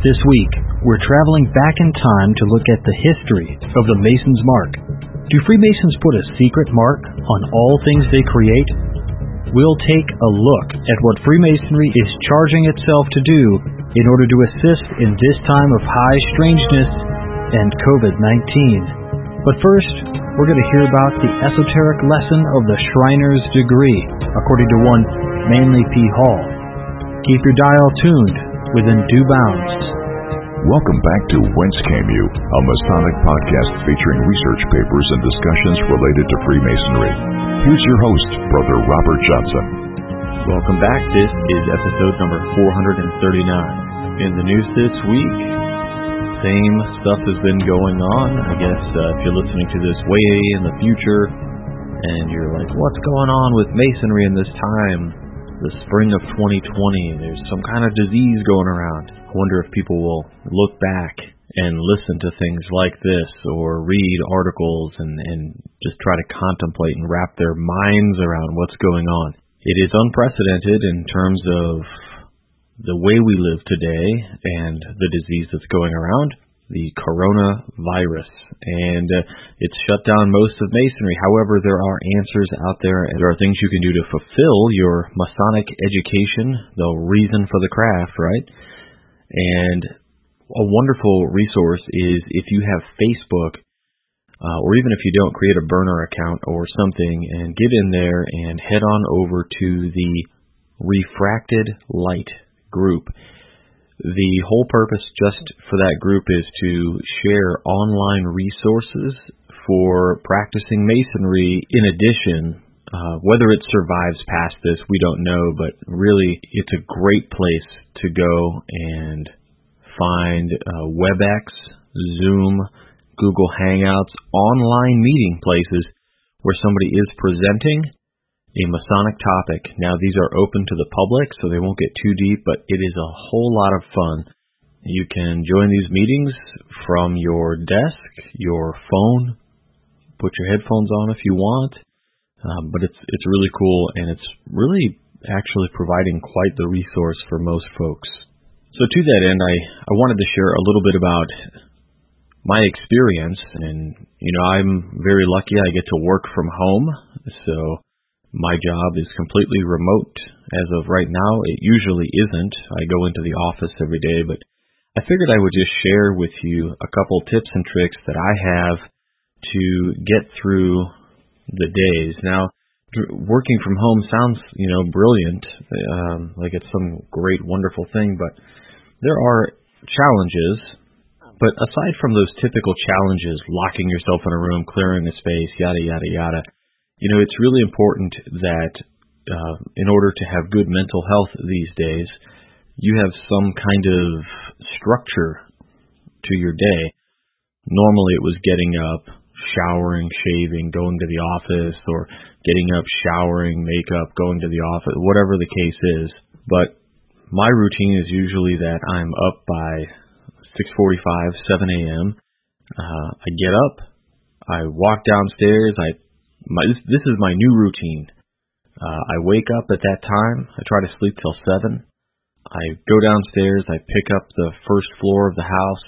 This week, we're traveling back in time to look at the history of the Mason's Mark. Do Freemasons put a secret mark on all things they create? We'll take a look at what Freemasonry is charging itself to do in order to assist in this time of high strangeness and COVID-19. But first, we're going to hear about the esoteric lesson of the Shriner's degree, according to one Manly P. Hall. Keep your dial tuned within due bounds. Welcome back to Whence Came You, a Masonic podcast featuring research papers and discussions related to Freemasonry. Here's your host, Brother Robert Johnson. Welcome back. This is episode number 439. In the news this week, same stuff has been going on. I guess if you're listening to this way in the future and you're like, what's going on with Masonry in this time? The spring of 2020, there's some kind of disease going around. I wonder if people will look back and listen to things like this or read articles and just try to contemplate and wrap their minds around what's going on. It is unprecedented in terms of the way we live today and the disease that's going around, the coronavirus, and it's shut down most of Masonry. However, there are answers out there, and there are things you can do to fulfill your Masonic education, the reason for the craft, right? And a wonderful resource is if you have Facebook, or even if you don't, create a burner account or something, and get in there and head on over to the Refracted Light group. The whole purpose just for that group is to share online resources for practicing Masonry. In addition, whether it survives past this, we don't know, but really it's a great place to go and find WebEx, Zoom, Google Hangouts, online meeting places where somebody is presenting a Masonic topic. Now, these are open to the public, so they won't get too deep, but it is a whole lot of fun. You can join these meetings from your desk, your phone, put your headphones on if you want, but it's really cool, and it's really actually providing quite the resource for most folks. So to that end, I wanted to share a little bit about my experience, and I'm very lucky I get to work from home, so my job is completely remote as of right now. It usually isn't. I go into the office every day, but I figured I would just share with you a couple tips and tricks that I have to get through the days. Now, working from home sounds, brilliant, like it's some great, wonderful thing, but there are challenges. But aside from those typical challenges, locking yourself in a room, clearing a space, yada, yada, yada, it's really important that in order to have good mental health these days, you have some kind of structure to your day. Normally it was getting up, showering, shaving, going to the office, or getting up, showering, makeup, going to the office, whatever the case is. But my routine is usually that I'm up by 6:45, 7 a.m. I get up, I walk downstairs, this is my new routine. I wake up at that time. I try to sleep till 7. I go downstairs. I pick up the first floor of the house,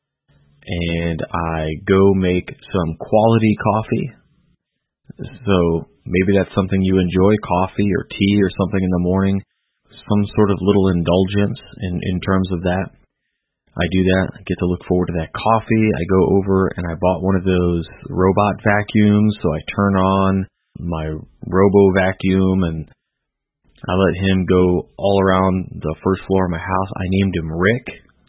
and I go make some quality coffee. So maybe that's something you enjoy, coffee or tea or something in the morning, some sort of little indulgence in terms of that. I do that. I get to look forward to that coffee. I go over and I bought one of those robot vacuums, so I turn on my robo vacuum and I let him go all around the first floor of my house. I named him Rick.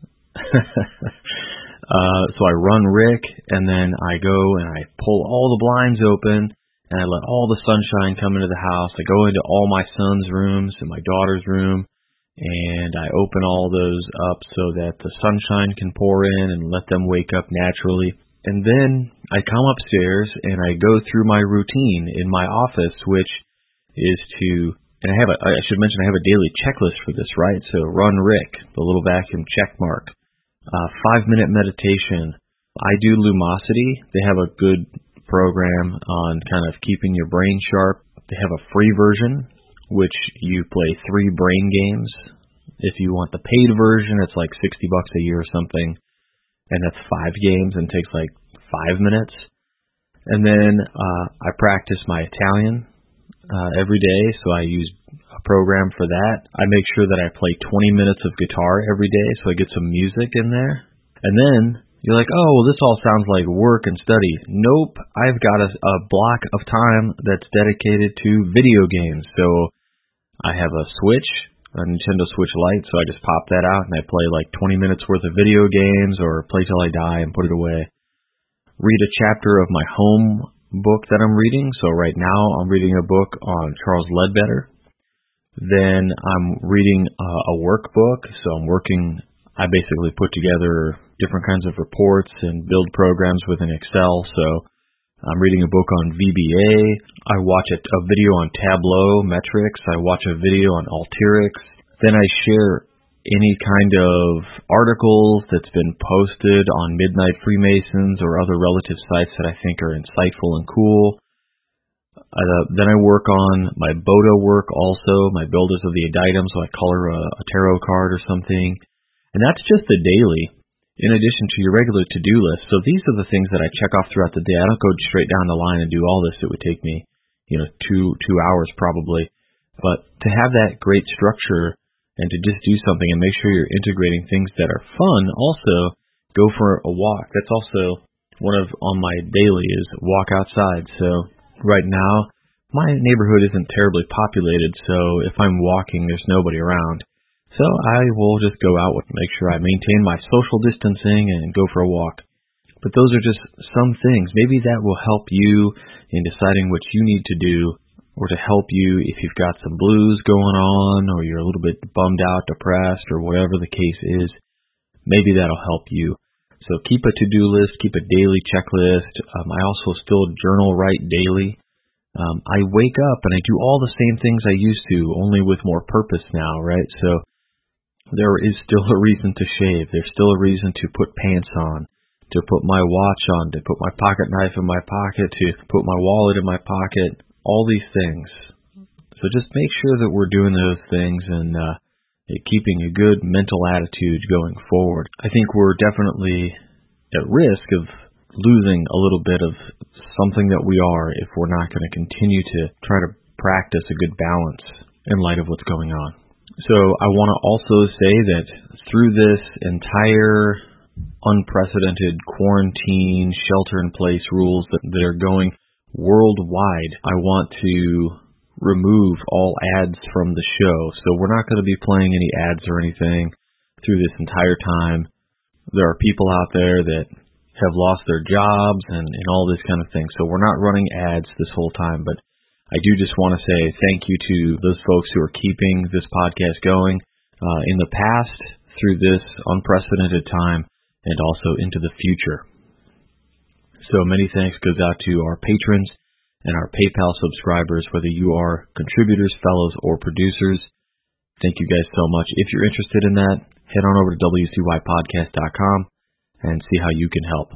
So I run Rick, and then I go and I pull all the blinds open and I let all the sunshine come into the house. I go into all my son's rooms and my daughter's room, and I open all those up so that the sunshine can pour in and let them wake up naturally. And then I come upstairs and I go through my routine in my office, which is to, and I should mention I have a daily checklist for this, right? So run Rick, the little vacuum check mark. 5-minute meditation. I do Lumosity. They have a good program on kind of keeping your brain sharp. They have a free version, which you play 3 brain games If you want the paid version, it's like $60 a year or something, and that's 5 games and takes like 5 minutes. And then I practice my Italian every day, so I use a program for that. I make sure that I play 20 minutes of guitar every day, so I get some music in there. And then you're like, oh, well, this all sounds like work and study. Nope, I've got a block of time that's dedicated to video games. So I have a Switch, a Nintendo Switch Lite, so I just pop that out and I play like 20 minutes worth of video games or play till I die and put it away. Read a chapter of my home book that I'm reading. So right now I'm reading a book on Charles Ledbetter. Then I'm reading a workbook. So I basically put together different kinds of reports and build programs within Excel. So I'm reading a book on VBA. I watch a video on Tableau metrics. I watch a video on Alteryx. Then I share any kind of articles that's been posted on Midnight Freemasons or other relative sites that I think are insightful and cool. Then I work on my Bodo work also, my Builders of the Inditum, so I color a tarot card or something. And that's just the daily, in addition to your regular to-do list. So these are the things that I check off throughout the day. I don't go straight down the line and do all this. It would take me, 2 hours probably. But to have that great structure and to just do something and make sure you're integrating things that are fun, also go for a walk. That's also on my daily is walk outside. So right now, my neighborhood isn't terribly populated, so if I'm walking, there's nobody around. So I will just go out and make sure I maintain my social distancing and go for a walk. But those are just some things. Maybe that will help you in deciding what you need to do, or to help you if you've got some blues going on, or you're a little bit bummed out, depressed, or whatever the case is. Maybe that'll help you. So keep a to-do list, keep a daily checklist. I also still journal write daily. I wake up and I do all the same things I used to, only with more purpose now, right? So there is still a reason to shave. There's still a reason to put pants on, to put my watch on, to put my pocket knife in my pocket, to put my wallet in my pocket, all these things. So just make sure that we're doing those things and keeping a good mental attitude going forward. I think we're definitely at risk of losing a little bit of something that we are if we're not going to continue to try to practice a good balance in light of what's going on. So I want to also say that through this entire unprecedented quarantine, shelter-in-place rules that are going worldwide, I want to remove all ads from the show. So we're not going to be playing any ads or anything through this entire time. There are people out there that have lost their jobs and all this kind of thing. So we're not running ads this whole time, but I do just want to say thank you to those folks who are keeping this podcast going in the past, through this unprecedented time, and also into the future. So many thanks goes out to our patrons and our PayPal subscribers, whether you are contributors, fellows, or producers. Thank you guys so much. If you're interested in that, head on over to wcypodcast.com and see how you can help.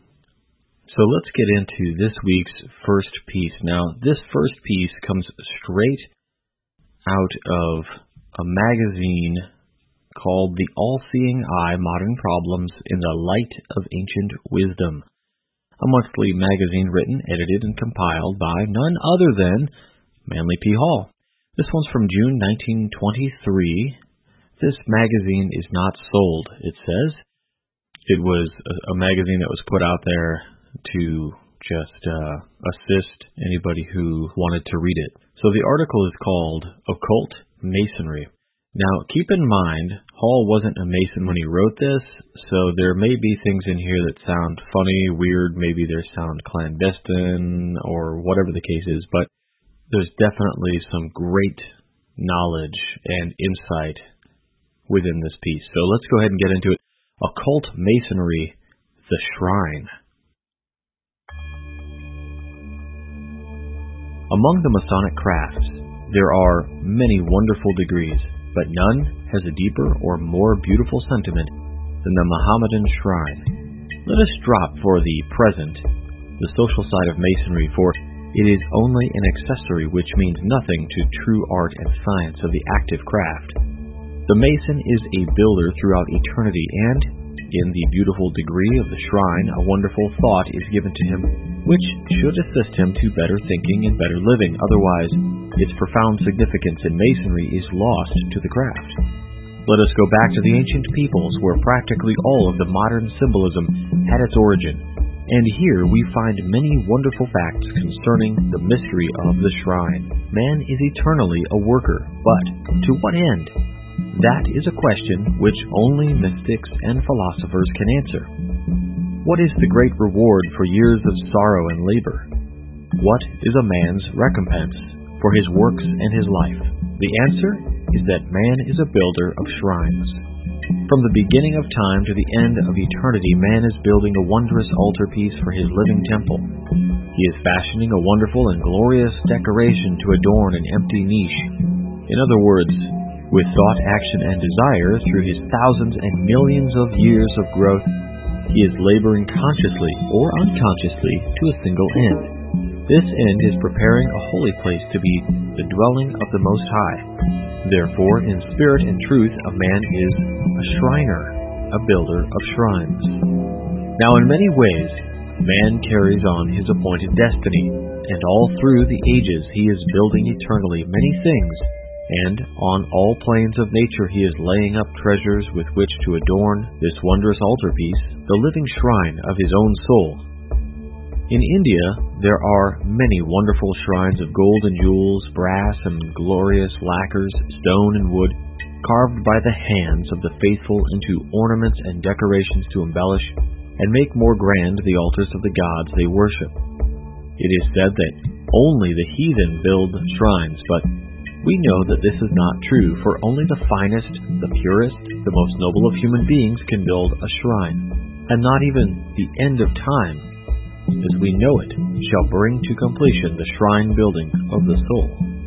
So let's get into this week's first piece. Now, this first piece comes straight out of a magazine called The All-Seeing Eye, Modern Problems in the Light of Ancient Wisdom, a monthly magazine written, edited, and compiled by none other than Manly P. Hall. This one's from June 1923. This magazine is not sold, it says. It was a magazine that was put out there to just assist anybody who wanted to read it. So the article is called Occult Masonry. Now, keep in mind, Hall wasn't a Mason when he wrote this, so there may be things in here that sound funny, weird, maybe they sound clandestine, or whatever the case is, but there's definitely some great knowledge and insight within this piece. So let's go ahead and get into it. Occult Masonry, the Shrine. Among the Masonic crafts, there are many wonderful degrees, but none has a deeper or more beautiful sentiment than the Mohammedan shrine. Let us drop for the present the social side of Masonry, for it is only an accessory which means nothing to true art and science of the active craft. The Mason is a builder throughout eternity, and in the beautiful degree of the shrine, a wonderful thought is given to him, which should assist him to better thinking and better living. Otherwise, its profound significance in masonry is lost to the craft. Let us go back to the ancient peoples, where practically all of the modern symbolism had its origin. And here we find many wonderful facts concerning the mystery of the shrine. Man is eternally a worker, but to what end? That is a question which only mystics and philosophers can answer. What is the great reward for years of sorrow and labor? What is a man's recompense for his works and his life? The answer is that man is a builder of shrines. From the beginning of time to the end of eternity, man is building a wondrous altarpiece for his living temple. He is fashioning a wonderful and glorious decoration to adorn an empty niche. In other words, with thought, action, and desire, through his thousands and millions of years of growth, he is laboring consciously or unconsciously to a single end. This end is preparing a holy place to be the dwelling of the Most High. Therefore, in spirit and truth, a man is a shriner, a builder of shrines. Now, in many ways, man carries on his appointed destiny, and all through the ages he is building eternally many things, and on all planes of nature he is laying up treasures with which to adorn this wondrous altarpiece, the living shrine of his own soul. In India, there are many wonderful shrines of gold and jewels, brass and glorious lacquers, stone and wood, carved by the hands of the faithful into ornaments and decorations to embellish and make more grand the altars of the gods they worship. It is said that only the heathen build shrines, but we know that this is not true, for only the finest, the purest, the most noble of human beings can build a shrine, and not even the end of time, as we know it, shall bring to completion the shrine building of the soul.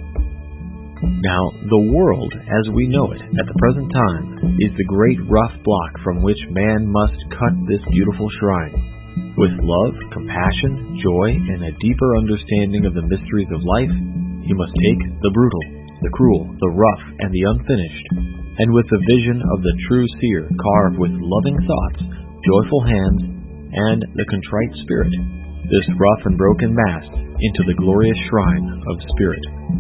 Now, the world, as we know it at the present time, is the great rough block from which man must cut this beautiful shrine. With love, compassion, joy, and a deeper understanding of the mysteries of life, he must take the brutal, the cruel, the rough, and the unfinished, and with the vision of the true seer carve with loving thoughts, joyful hands, and the contrite spirit, this rough and broken mass into the glorious shrine of spirit.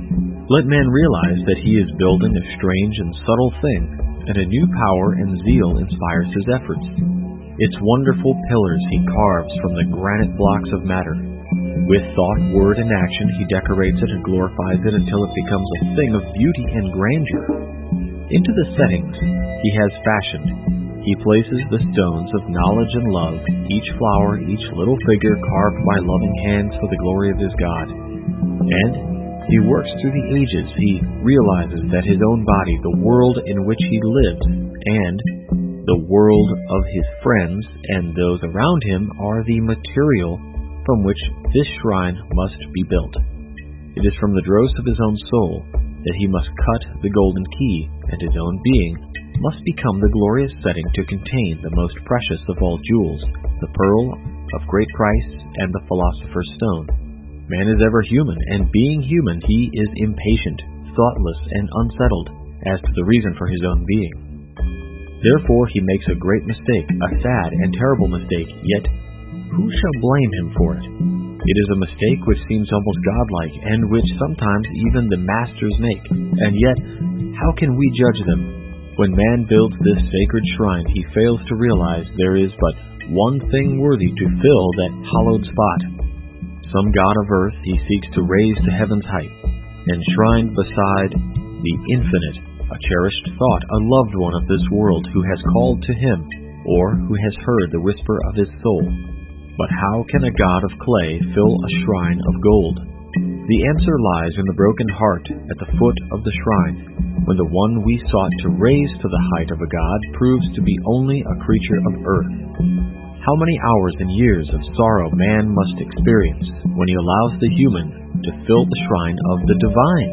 Let man realize that he is building a strange and subtle thing, and a new power and zeal inspires his efforts. Its wonderful pillars he carves from the granite blocks of matter. With thought, word, and action, he decorates it and glorifies it until it becomes a thing of beauty and grandeur. Into the settings he has fashioned, he places the stones of knowledge and love, each flower, each little figure carved by loving hands for the glory of his God. And he works through the ages. He realizes that his own body, the world in which he lives, and the world of his friends and those around him are the material from which this shrine must be built. It is from the dross of his own soul that he must cut the golden key, and his own being must become the glorious setting to contain the most precious of all jewels, the pearl of great price and the philosopher's stone. Man is ever human, and being human, he is impatient, thoughtless, and unsettled as to the reason for his own being. Therefore he makes a great mistake, a sad and terrible mistake, yet who shall blame him for it? It is a mistake which seems almost godlike, and which sometimes even the masters make, and yet how can we judge them? When man builds this sacred shrine, he fails to realize there is but one thing worthy to fill that hallowed spot. Some god of earth he seeks to raise to heaven's height, enshrined beside the infinite, a cherished thought, a loved one of this world who has called to him, or who has heard the whisper of his soul. But how can a god of clay fill a shrine of gold? The answer lies in the broken heart at the foot of the shrine, when the one we sought to raise to the height of a god proves to be only a creature of earth. How many hours and years of sorrow man must experience when he allows the human to fill the shrine of the divine?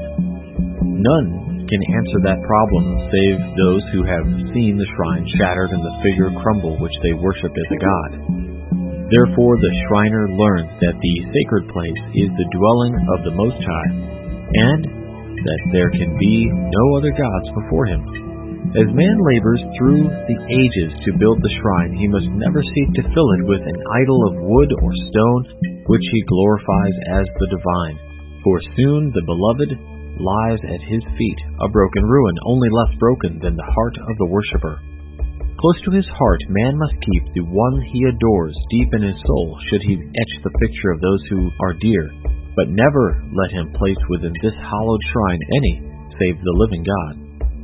None can answer that problem save those who have seen the shrine shattered and the figure crumble which they worship as a god. Therefore the shriner learns that the sacred place is the dwelling of the Most High, and that there can be no other gods before him. As man labors through the ages to build the shrine, he must never seek to fill it with an idol of wood or stone, which he glorifies as the divine. For soon the beloved lies at his feet, a broken ruin, only less broken than the heart of the worshipper. Close to his heart, man must keep the one he adores deep in his soul, should he etch the picture of those who are dear, but never let him place within this hallowed shrine any save the living God.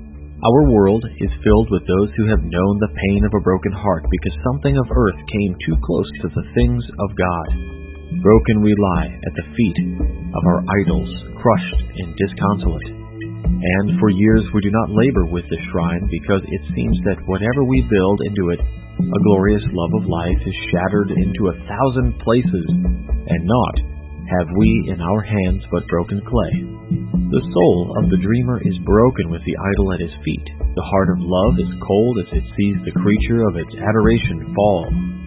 Our world is filled with those who have known the pain of a broken heart because something of earth came too close to the things of God. Broken we lie at the feet of our idols, crushed and disconsolate. And for years we do not labor with the shrine because it seems that whatever we build into it, a glorious love of life, is shattered into 1,000 places, and naught have we in our hands but broken clay. The soul of the dreamer is broken with the idol at his feet. The heart of love is cold as it sees the creature of its adoration fall,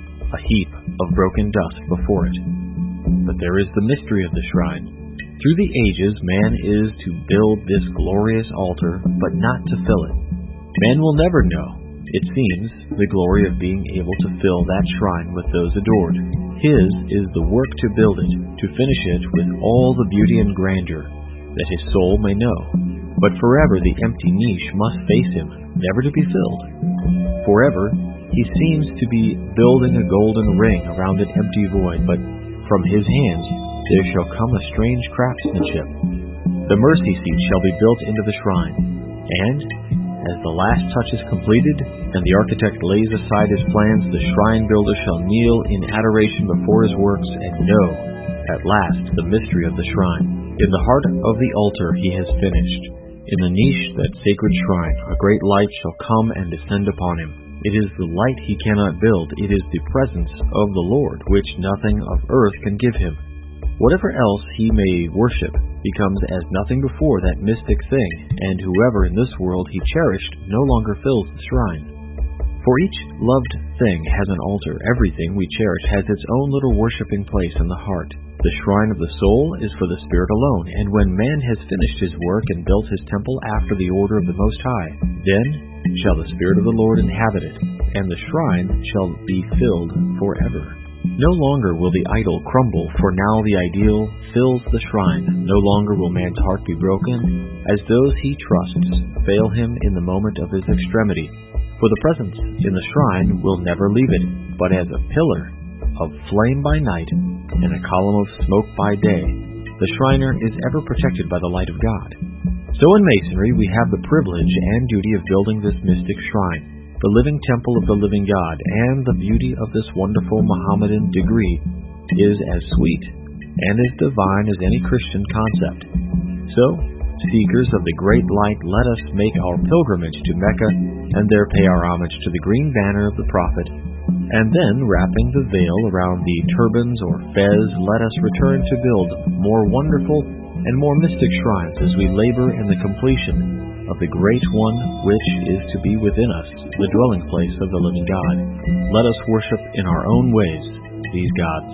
a heap of broken dust before it. But there is the mystery of the shrine. Through the ages, man is to build this glorious altar, but not to fill it. Man will never know, it seems, the glory of being able to fill that shrine with those adored. His is the work to build it, to finish it with all the beauty and grandeur that his soul may know. But forever the empty niche must face him, never to be filled. Forever he seems to be building a golden ring around an empty void, but from his hands there shall come a strange craftsmanship. The mercy seat shall be built into the shrine, and as the last touch is completed, and the architect lays aside his plans, the shrine builder shall kneel in adoration before his works and know, at last, the mystery of the shrine. In the heart of the altar he has finished. In the niche, that sacred shrine, a great light shall come and descend upon him. It is the light he cannot build. It is the presence of the Lord, which nothing of earth can give him. Whatever else he may worship becomes as nothing before that mystic thing, and whoever in this world he cherished no longer fills the shrine. For each loved thing has an altar. Everything we cherish has its own little worshiping place in the heart. The shrine of the soul is for the spirit alone, and when man has finished his work and built his temple after the order of the Most High, then shall the Spirit of the Lord inhabit it, and the shrine shall be filled forever. No longer will the idol crumble, for now the ideal fills the shrine. No longer will man's heart be broken, as those he trusts fail him in the moment of his extremity. For the presence in the shrine will never leave it, but as a pillar of flame by night and a column of smoke by day, the shriner is ever protected by the light of God. So in Masonry we have the privilege and duty of building this mystic shrine, the living temple of the living God, and the beauty of this wonderful Mohammedan degree is as sweet and as divine as any Christian concept. So, seekers of the great light, let us make our pilgrimage to Mecca and there pay our homage to the green banner of the Prophet, and then, wrapping the veil around the turbans or fez, let us return to build more wonderful and more mystic shrines as we labor in the completion of the great one which is to be within us, the dwelling place of the living God. Let us worship in our own ways these gods.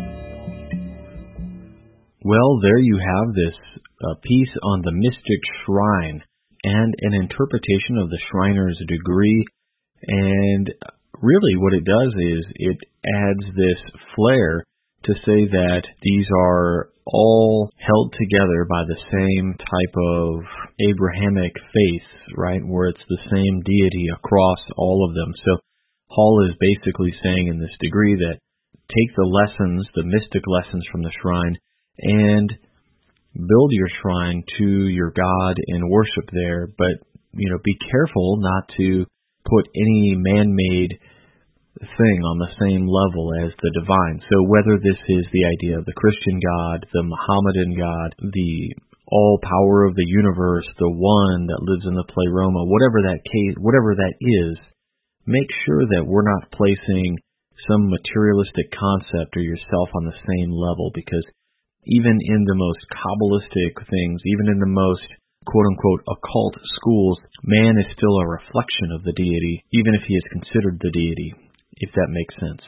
Well, there you have this piece on the mystic shrine and an interpretation of the Shriner's degree. And really what it does is it adds this flair to say that these are all held together by the same type of Abrahamic faith, right, where it's the same deity across all of them. So Hall is basically saying in this degree that take the lessons, the mystic lessons from the shrine, and build your shrine to your God and worship there, but, be careful not to put any man-made thing on the same level as the divine. So whether this is the idea of the Christian God, the Mohammedan God, the all power of the universe, the one that lives in the pleroma, whatever that is, make sure that we're not placing some materialistic concept or yourself on the same level, because even in the most Kabbalistic things, even in the most quote-unquote occult schools, man is still a reflection of the deity, even if he is considered the deity, if that makes sense.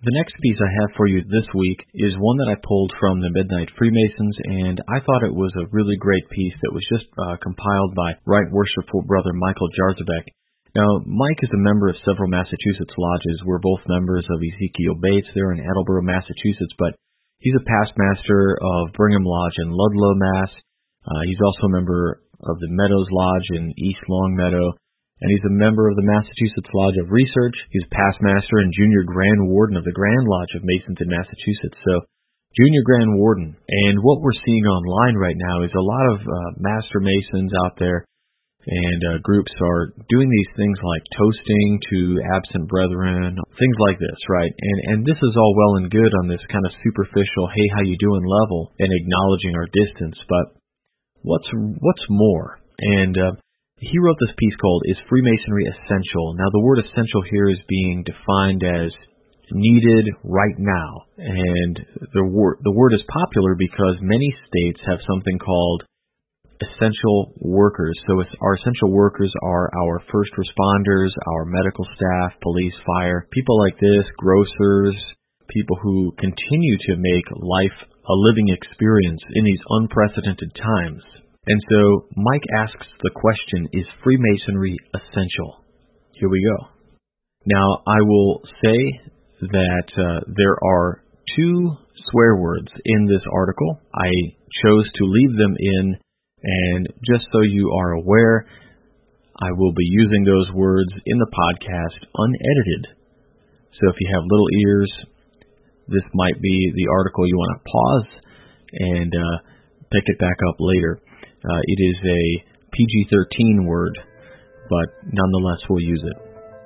The next piece I have for you this week is one that I pulled from the Midnight Freemasons, and I thought it was a really great piece that was just compiled by Right Worshipful Brother Michael Jarzobec. Now, Mike is a member of several Massachusetts lodges. We're both members of Ezekiel Bates there in Attleboro, Massachusetts, but he's a past master of Brigham Lodge in Ludlow, Mass. He's also a member of the Meadows Lodge in East Longmeadow, and he's a member of the Massachusetts Lodge of Research. He's past master and junior grand warden of the Grand Lodge of Masons in Massachusetts. So, junior grand warden. And what we're seeing online right now is a lot of master Masons out there and groups are doing these things like toasting to absent brethren, things like this, right? And this is all well and good on this kind of superficial, hey, how you doing level and acknowledging our distance. But what's more? And he wrote this piece called, Is Freemasonry Essential? Now, the word essential here is being defined as needed right now. And the word is popular because many states have something called essential workers. So our essential workers are our first responders, our medical staff, police, fire, people like this, grocers, people who continue to make life a living experience in these unprecedented times. And so Mike asks the question, is Freemasonry essential? Here we go. Now, I will say that there are two swear words in this article. I chose to leave them in, and just so you are aware, I will be using those words in the podcast unedited. So if you have little ears, this might be the article you want to pause and pick it back up later. It is a PG-13 word, but nonetheless we'll use it.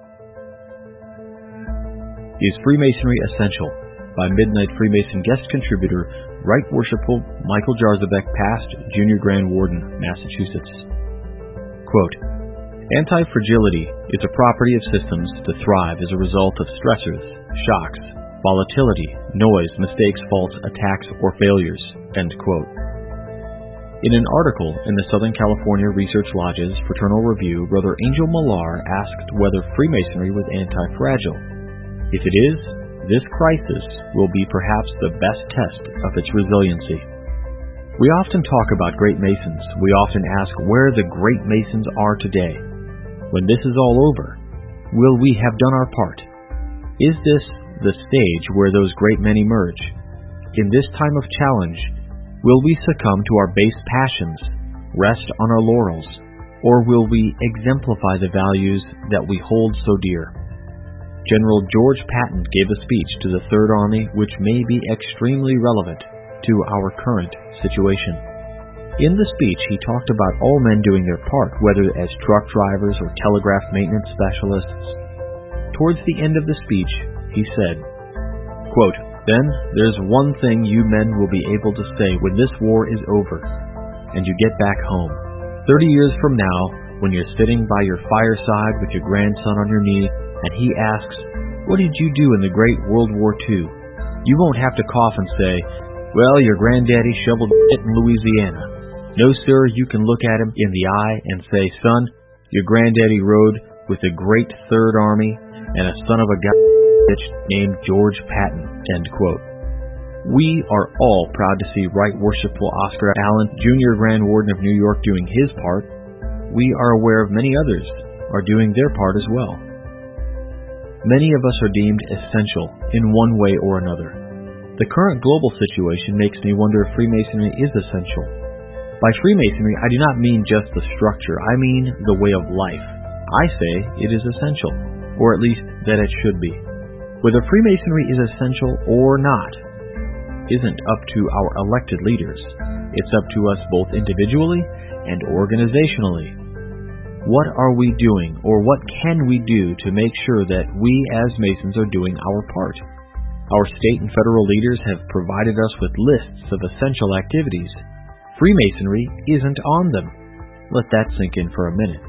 Is Freemasonry Essential? By Midnight Freemason guest contributor, Right Worshipful Michael Jarzobec, past Junior Grand Warden, Massachusetts. Quote, Anti-fragility is a property of systems to thrive as a result of stressors, shocks, volatility, noise, mistakes, faults, attacks, or failures. End quote. In an article in the Southern California Research Lodge's Fraternal Review, Brother Angel Millar asked whether Freemasonry was anti-fragile. If it is, this crisis will be perhaps the best test of its resiliency. We often talk about great Masons. We often ask where the great Masons are today. When this is all over, will we have done our part? Is this the stage where those great men emerge? In this time of challenge, will we succumb to our base passions, rest on our laurels, or will we exemplify the values that we hold so dear? General George Patton gave a speech to the Third Army which may be extremely relevant to our current situation. In the speech, he talked about all men doing their part, whether as truck drivers or telegraph maintenance specialists. Towards the end of the speech, he said, quote, Then there's one thing you men will be able to say when this war is over and you get back home. 30 years from now, when you're sitting by your fireside with your grandson on your knee and he asks, What did you do in the Great World War II? You won't have to cough and say, Well, your granddaddy shoveled shit in Louisiana. No, sir, you can look at him in the eye and say, Son, your granddaddy rode with the Great Third Army and a son of a guy named George Patton. End quote. We are all proud to see Right Worshipful Oscar Allen, Junior Grand Warden of New York, doing his part. We are aware of many others are doing their part as well. Many of us are deemed essential in one way or another. The current global situation makes me wonder if Freemasonry is essential. By Freemasonry, I do not mean just the structure, I mean the way of life. I say it is essential, or at least that it should be. Whether Freemasonry is essential or not isn't up to our elected leaders. It's up to us both individually and organizationally. What are we doing, or what can we do to make sure that we as Masons are doing our part? Our state and federal leaders have provided us with lists of essential activities. Freemasonry isn't on them. Let that sink in for a minute.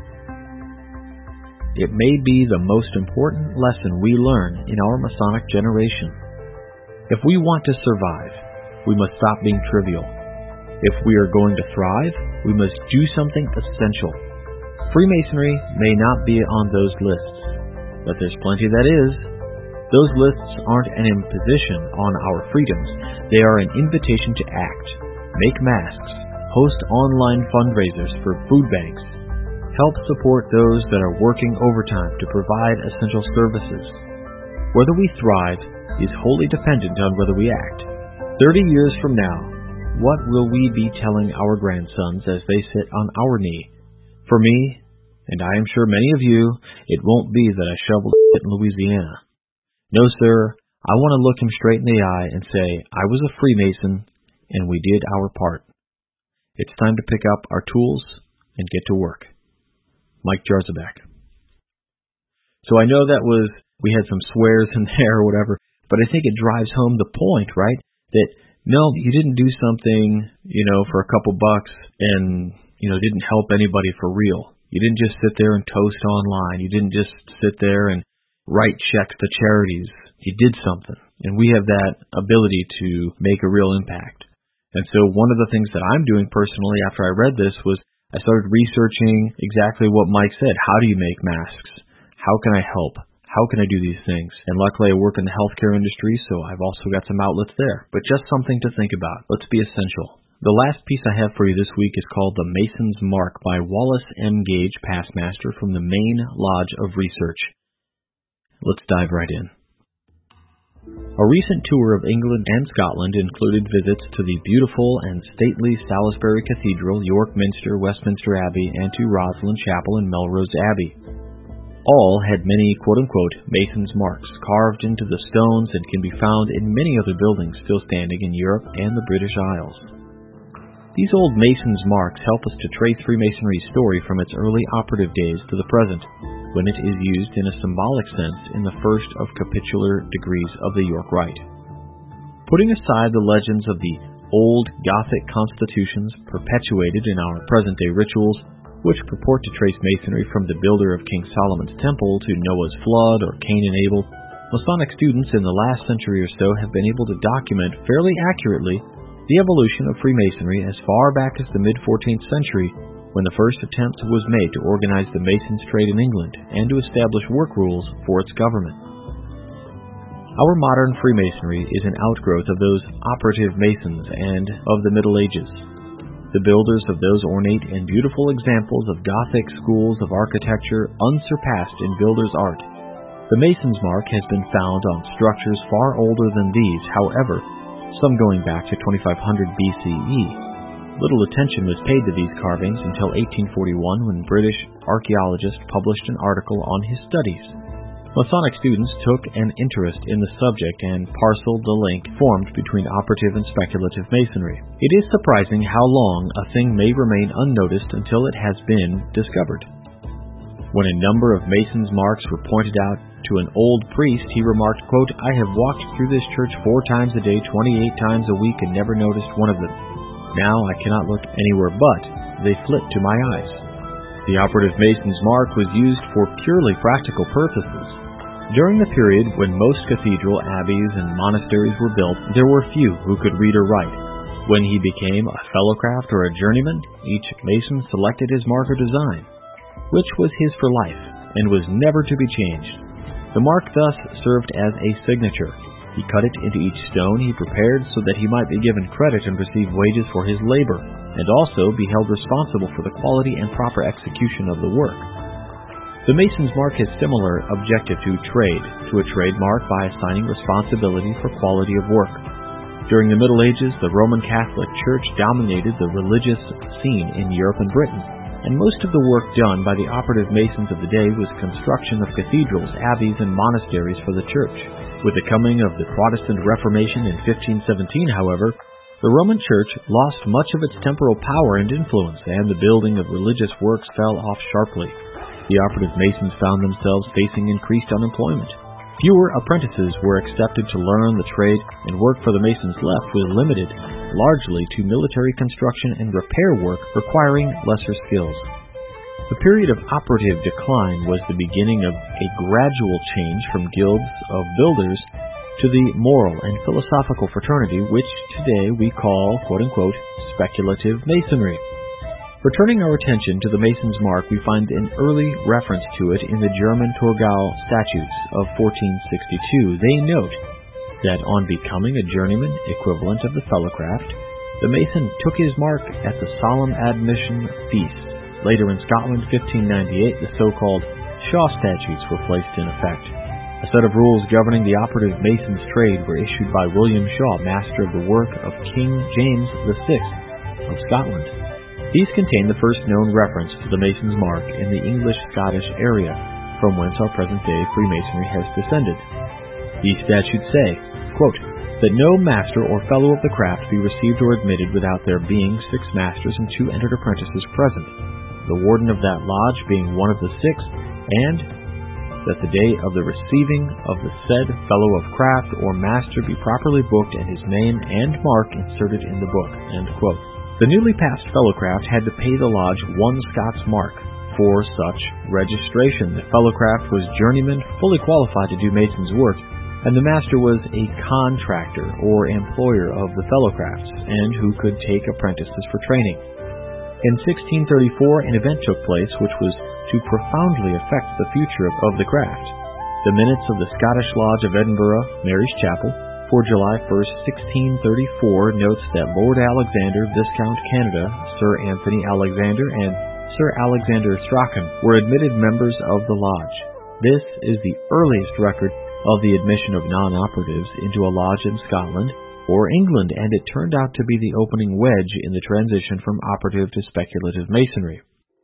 It may be the most important lesson we learn in our Masonic generation. If we want to survive, we must stop being trivial. If we are going to thrive, we must do something essential. Freemasonry may not be on those lists, but there's plenty that is. Those lists aren't an imposition on our freedoms. They are an invitation to act, make masks, host online fundraisers for food banks, help support those that are working overtime to provide essential services. Whether we thrive is wholly dependent on whether we act. 30 years from now, what will we be telling our grandsons as they sit on our knee? For me, and I am sure many of you, it won't be that I shoveled shit in Louisiana. No, sir, I want to look him straight in the eye and say, I was a Freemason, and we did our part. It's time to pick up our tools and get to work. Mike Jarzabek. So I know we had some swears in there or whatever, but I think it drives home the point, right? That, no, you didn't do something, for a couple bucks and, didn't help anybody for real. You didn't just sit there and toast online. You didn't just sit there and write checks to charities. You did something. And we have that ability to make a real impact. And so one of the things that I'm doing personally after I read this was I started researching exactly what Mike said. How do you make masks? How can I help? How can I do these things? And luckily I work in the healthcare industry, so I've also got some outlets there. But just something to think about. Let's be essential. The last piece I have for you this week is called The Mason's Mark by Wallace M. Gage, Pastmaster from the Maine Lodge of Research. Let's dive right in. A recent tour of England and Scotland included visits to the beautiful and stately Salisbury Cathedral, York Minster, Westminster Abbey, and to Rosslyn Chapel and Melrose Abbey. All had many quote-unquote Mason's marks carved into the stones and can be found in many other buildings still standing in Europe and the British Isles. These old Mason's marks help us to trace Freemasonry's story from its early operative days to the present, when it is used in a symbolic sense in the first of capitular degrees of the York Rite. Putting aside the legends of the old Gothic constitutions perpetuated in our present-day rituals, which purport to trace Masonry from the builder of King Solomon's Temple to Noah's flood or Cain and Abel, Masonic students in the last century or so have been able to document fairly accurately the evolution of Freemasonry as far back as the mid-14th century, when the first attempt was made to organize the Masons' trade in England and to establish work rules for its government. Our modern Freemasonry is an outgrowth of those operative Masons and of the Middle Ages, the builders of those ornate and beautiful examples of Gothic schools of architecture unsurpassed in builders' art. The Mason's mark has been found on structures far older than these, however, some going back to 2500 BCE. Little attention was paid to these carvings until 1841 when British archaeologists published an article on his studies. Masonic students took an interest in the subject and parceled the link formed between operative and speculative Masonry. It is surprising how long a thing may remain unnoticed until it has been discovered. When a number of Mason's marks were pointed out to an old priest, he remarked, quote, I have walked through this church 4 times a day, 28 times a week, and never noticed one of them. Now I cannot look anywhere but they flit to my eyes. The operative Mason's mark was used for purely practical purposes. During the period when most cathedral abbeys and monasteries were built, there were few who could read or write. When he became a fellowcraft or a journeyman, each Mason selected his mark or design, which was his for life, and was never to be changed. The mark thus served as a signature. He cut it into each stone he prepared so that he might be given credit and receive wages for his labor, and also be held responsible for the quality and proper execution of the work. The Mason's mark has similar objective to a trademark by assigning responsibility for quality of work. During the Middle Ages, the Roman Catholic Church dominated the religious scene in Europe and Britain, and most of the work done by the operative Masons of the day was construction of cathedrals, abbeys, and monasteries for the church. With the coming of the Protestant Reformation in 1517, however, the Roman Church lost much of its temporal power and influence, and the building of religious works fell off sharply. The operative Masons found themselves facing increased unemployment. Fewer apprentices were accepted to learn the trade, and work for the Masons left was limited largely to military construction and repair work requiring lesser skills. The period of operative decline was the beginning of a gradual change from guilds of builders to the moral and philosophical fraternity which today we call, quote-unquote, speculative Masonry. Returning our attention to the Mason's Mark, we find an early reference to it in the German Thurgau Statutes of 1462. They note that on becoming a journeyman equivalent of the fellowcraft, the Mason took his mark at the Solemn Admission Feast. Later in Scotland, 1598, the so-called Shaw Statutes were placed in effect. A set of rules governing the operative Mason's trade were issued by William Shaw, master of the work of King James VI of Scotland. These contain the first known reference to the Mason's Mark in the English-Scottish area, from whence our present-day Freemasonry has descended. These statutes say, quote, that no master or fellow of the craft be received or admitted without there being 6 masters and 2 entered apprentices present, the warden of that lodge being one of the 6, and that the day of the receiving of the said fellow of craft or master be properly booked and his name and mark inserted in the book. End quote. The newly passed fellowcraft had to pay the lodge 1 Scots mark for such registration. The fellowcraft was journeyman, fully qualified to do mason's work, and the master was a contractor or employer of the fellowcrafts, and who could take apprentices for training. In 1634, an event took place which was to profoundly affect the future of the craft. The minutes of the Scottish Lodge of Edinburgh, Mary's Chapel, for July 1st, 1634, notes that Lord Alexander, Viscount Canada, Sir Anthony Alexander, and Sir Alexander Strachan were admitted members of the lodge. This is the earliest record of the admission of non-operatives into a lodge in Scotland or England, and it turned out to be the opening wedge in the transition from operative to speculative masonry.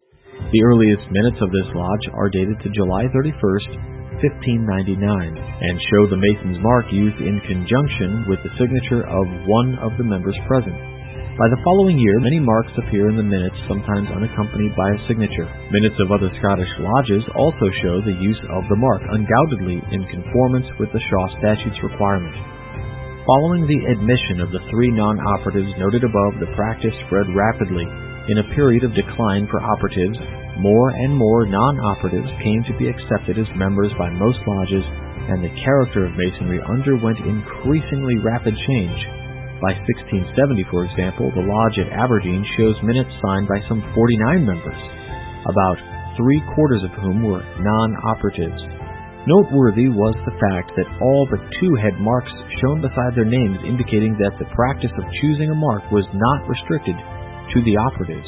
The earliest minutes of this lodge are dated to July 31st, 1599, and show the Mason's Mark used in conjunction with the signature of one of the members present. By the following year, many marks appear in the minutes, sometimes unaccompanied by a signature. Minutes of other Scottish lodges also show the use of the mark, undoubtedly in conformance with the Shaw Statutes requirement. Following the admission of the 3 non-operatives noted above, the practice spread rapidly. In a period of decline for operatives, more and more non-operatives came to be accepted as members by most lodges, and the character of masonry underwent increasingly rapid change. By 1670, for example, the lodge at Aberdeen shows minutes signed by some 49 members, about 3/4 of whom were non-operatives. Noteworthy was the fact that all but 2 had marks shown beside their names, indicating that the practice of choosing a mark was not restricted to the operatives.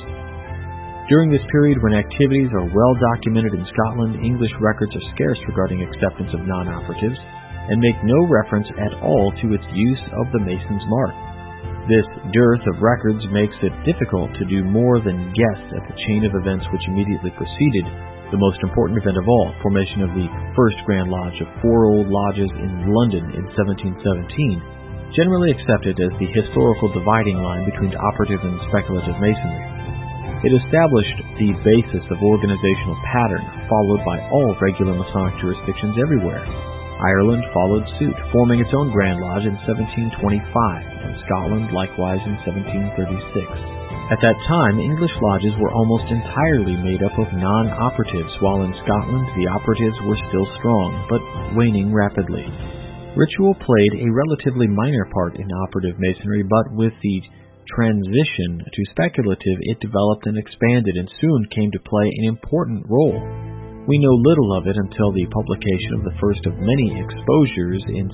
During this period, when activities are well documented in Scotland, English records are scarce regarding acceptance of non-operatives, and make no reference at all to its use of the Mason's Mark. This dearth of records makes it difficult to do more than guess at the chain of events which immediately preceded the most important event of all, formation of the First Grand Lodge of 4 old lodges in London in 1717, generally accepted as the historical dividing line between operative and speculative masonry. It established the basis of organizational pattern followed by all regular Masonic jurisdictions everywhere. Ireland followed suit, forming its own Grand Lodge in 1725, and Scotland likewise in 1736. At that time, English lodges were almost entirely made up of non-operatives, while in Scotland the operatives were still strong, but waning rapidly. Ritual played a relatively minor part in operative masonry, but with the transition to speculative, it developed and expanded and soon came to play an important role. We know little of it until the publication of the first of many exposures in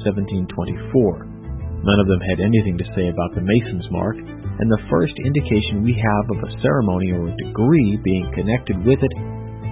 1724. None of them had anything to say about the Mason's Mark, and the first indication we have of a ceremony or a degree being connected with it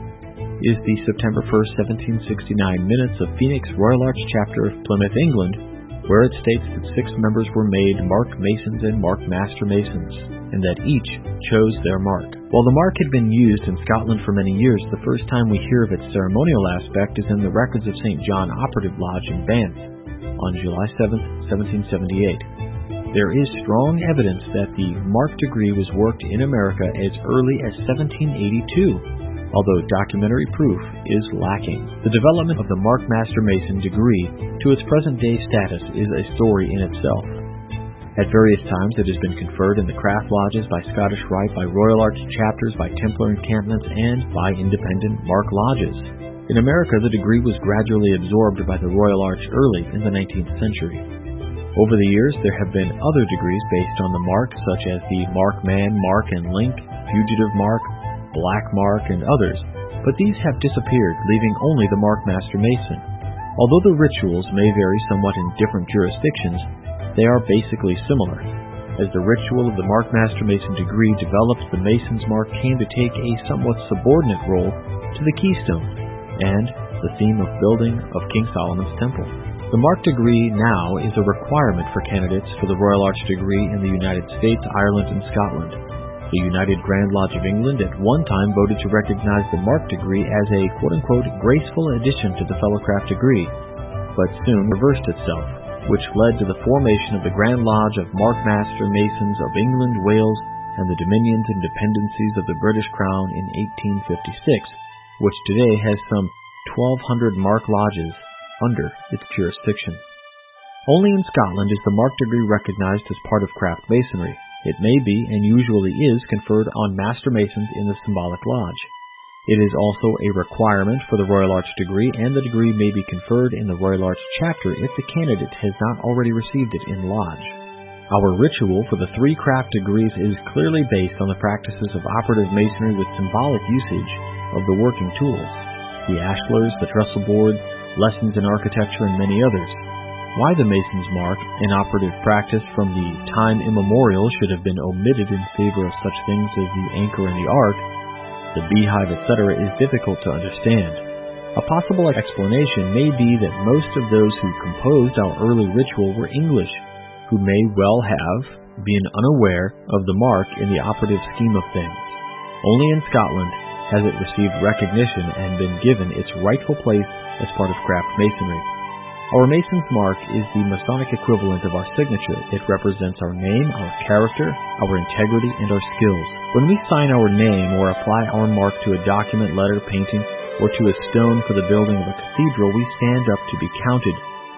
is the September 1st, 1769 minutes of Phoenix Royal Arch Chapter of Plymouth, England, where it states that 6 members were made Mark Masons and Mark Master Masons, and that each chose their mark. While the mark had been used in Scotland for many years, the first time we hear of its ceremonial aspect is in the records of St. John Operative Lodge in Banff on July 7th, 1778. There is strong evidence that the mark degree was worked in America as early as 1782, although documentary proof is lacking. The development of the Mark Master Mason degree to its present-day status is a story in itself. At various times it has been conferred in the craft lodges by Scottish Rite, by Royal Arch chapters, by Templar encampments, and by independent Mark lodges. In America, the degree was gradually absorbed by the Royal Arch early in the 19th century. Over the years, there have been other degrees based on the mark, such as the Mark Man, Mark and Link, fugitive mark, black mark, and others, but these have disappeared, leaving only the mark master mason. Although the rituals may vary somewhat in different jurisdictions, they are basically similar. As the ritual of the mark master mason degree developed, the mason's mark came to take a somewhat subordinate role to the keystone and the theme of building of King Solomon's temple. The mark degree now is a requirement for candidates for the Royal Arch degree in the United States, Ireland, and Scotland. The United Grand Lodge of England at one time voted to recognize the mark degree as a quote-unquote graceful addition to the Fellowcraft degree, but soon reversed itself, which led to the formation of the Grand Lodge of Mark Master Masons of England, Wales, and the Dominions and Dependencies of the British Crown in 1856, which today has some 1,200 mark lodges under its jurisdiction. Only in Scotland is the mark degree recognized as part of craft masonry. It may be, and usually is, conferred on Master Masons in the Symbolic Lodge. It is also a requirement for the Royal Arch degree, and the degree may be conferred in the Royal Arch chapter if the candidate has not already received it in Lodge. Our ritual for the 3 craft degrees is clearly based on the practices of operative masonry with symbolic usage of the working tools, the ashlars, the trestle boards, lessons in architecture, and many others. Why the mason's mark, an operative practice from the time immemorial, should have been omitted in favor of such things as the anchor and the ark, the beehive, etc., is difficult to understand. A possible explanation may be that most of those who composed our early ritual were English, who may well have been unaware of the mark in the operative scheme of things. Only in Scotland has it received recognition and been given its rightful place as part of craft masonry. Our Mason's mark is the Masonic equivalent of our signature. It represents our name, our character, our integrity, and our skills. When we sign our name or apply our mark to a document, letter, painting, or to a stone for the building of a cathedral, we stand up to be counted.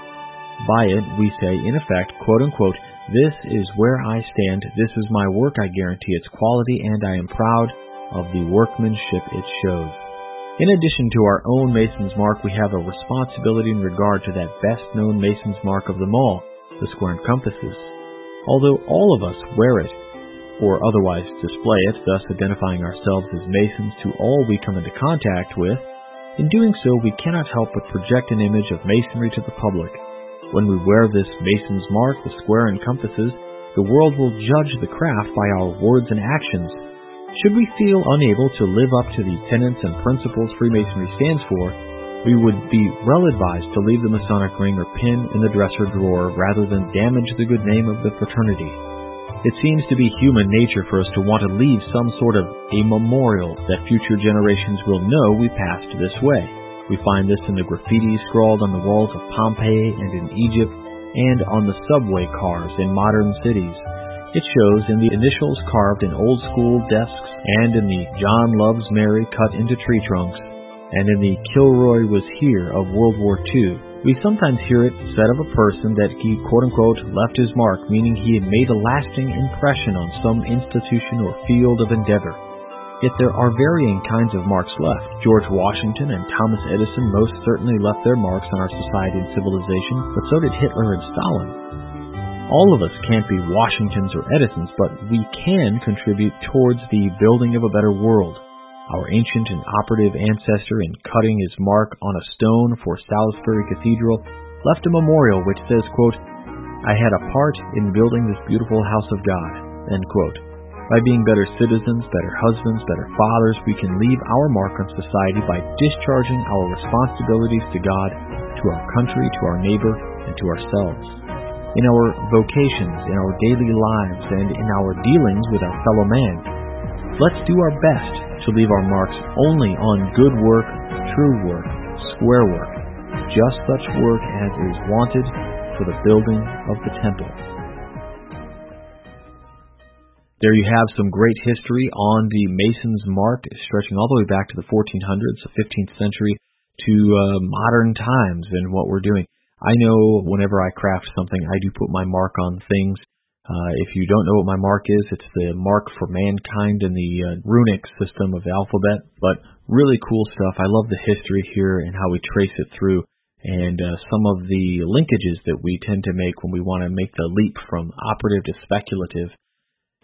By it, we say, in effect, quote-unquote, "This is where I stand, this is my work, I guarantee its quality, and I am proud of the workmanship it shows." In addition to our own Mason's mark, we have a responsibility in regard to that best-known Mason's mark of them all, the square and compasses. Although all of us wear it, or otherwise display it, thus identifying ourselves as Masons to all we come into contact with, in doing so we cannot help but project an image of Masonry to the public. When we wear this Mason's mark, the square and compasses, the world will judge the craft by our words and actions. Should we feel unable to live up to the tenets and principles Freemasonry stands for, we would be well advised to leave the Masonic ring or pin in the dresser drawer rather than damage the good name of the fraternity. It seems to be human nature for us to want to leave some sort of a memorial that future generations will know we passed this way. We find this in the graffiti scrawled on the walls of Pompeii and in Egypt, and on the subway cars in modern cities. It shows in the initials carved in old-school desks, and in the John Loves Mary cut into tree trunks, and in the Kilroy was here of World War II. We sometimes hear it said of a person that he, quote-unquote, left his mark, meaning he had made a lasting impression on some institution or field of endeavor. Yet there are varying kinds of marks left. George Washington and Thomas Edison most certainly left their marks on our society and civilization, but so did Hitler and Stalin. All of us can't be Washingtons or Edisons, but we can contribute towards the building of a better world. Our ancient and operative ancestor, in cutting his mark on a stone for Salisbury Cathedral, left a memorial which says, quote, "I had a part in building this beautiful house of God," end quote. By being better citizens, better husbands, better fathers, we can leave our mark on society by discharging our responsibilities to God, to our country, to our neighbor, and to ourselves. In our vocations, in our daily lives, and in our dealings with our fellow man, let's do our best to leave our marks only on good work, true work, square work, just such work as is wanted for the building of the temple. There you have some great history on the Mason's mark, stretching all the way back to the 1400s, the 15th century, to modern times and what we're doing. I know whenever I craft something, I do put my mark on things. If you don't know what my mark is, it's the mark for mankind in the runic system of the alphabet, but really cool stuff. I love the history here and how we trace it through, and some of the linkages that we tend to make when we want to make the leap from operative to speculative.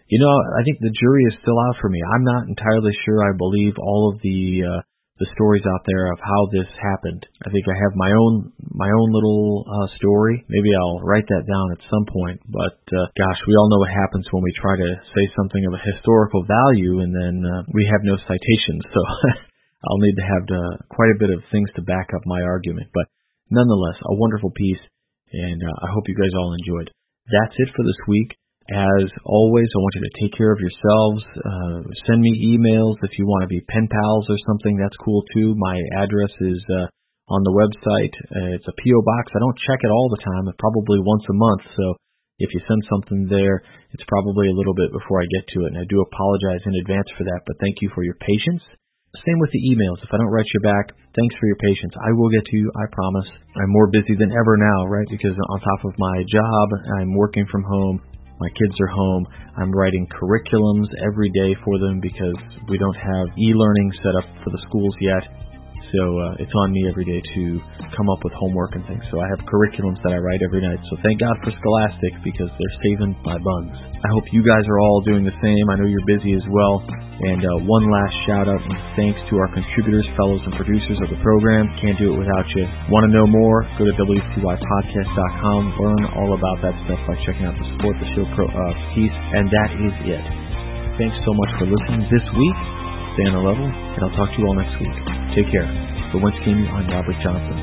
I think the jury is still out for me. I'm not entirely sure I believe all of the stories out there of how this happened. I think I have my own little story. Maybe I'll write that down at some point. But gosh, we all know what happens when we try to say something of a historical value and then we have no citations. So I'll need to have quite a bit of things to back up my argument. But nonetheless, a wonderful piece, and I hope you guys all enjoyed. That's it for this week. As always, I want you to take care of yourselves. Send me emails if you want to be pen pals or something. That's cool too. My address is on the website. It's a P.O. box. I don't check it all the time. Probably once a month. So if you send something there, it's probably a little bit before I get to it. And I do apologize in advance for that. But thank you for your patience. Same with the emails. If I don't write you back, thanks for your patience. I will get to you, I promise. I'm more busy than ever now, right? Because on top of my job, I'm working from home. My kids are home. I'm writing curriculums every day for them because we don't have e-learning set up for the schools yet. So it's on me every day to come up with homework and things. So I have curriculums that I write every night. So thank God for Scholastic because they're saving my buns. I hope you guys are all doing the same. I know you're busy as well. And one last shout out and thanks to our contributors, fellows, and producers of the program. Can't do it without you. Want to know more? Go to WCYpodcast.com. Learn all about that stuff by checking out the Support the Show piece. And that is it. Thanks so much for listening this week. Stay on the level, and I'll talk to you all next week. Take care. For Whence Came You, I'm Robert Johnson.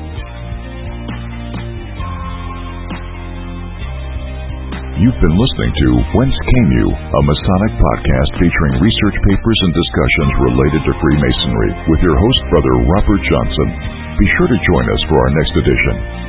You've been listening to Whence Came You, a Masonic podcast featuring research papers and discussions related to Freemasonry with your host, Brother Robert Johnson. Be sure to join us for our next edition.